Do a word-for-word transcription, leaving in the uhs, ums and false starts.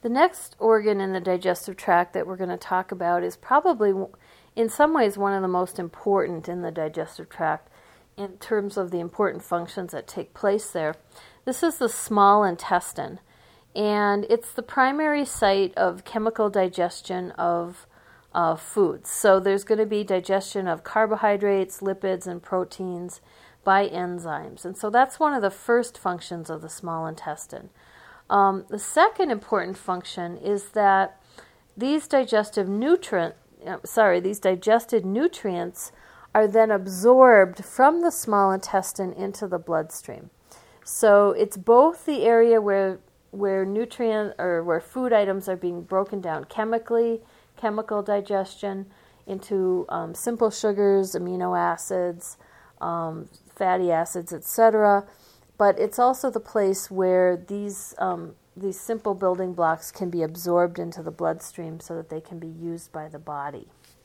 The next organ in the digestive tract that we're going to talk about is probably, in some ways, one of the most important in the digestive tract in terms of the important functions that take place there. This is the small intestine, and it's the primary site of chemical digestion of uh, foods. So there's going to be digestion of carbohydrates, lipids, and proteins by enzymes. And so that's one of the first functions of the small intestine. Um, the second important function is that these digestive nutrient, uh, sorry, these digested nutrients are then absorbed from the small intestine into the bloodstream. So it's both the area where where nutrient or where food items are being broken down chemically, chemical digestion into um, simple sugars, amino acids, um, fatty acids, et cetera. But it's also the place where these um, these simple building blocks can be absorbed into the bloodstream so that they can be used by the body.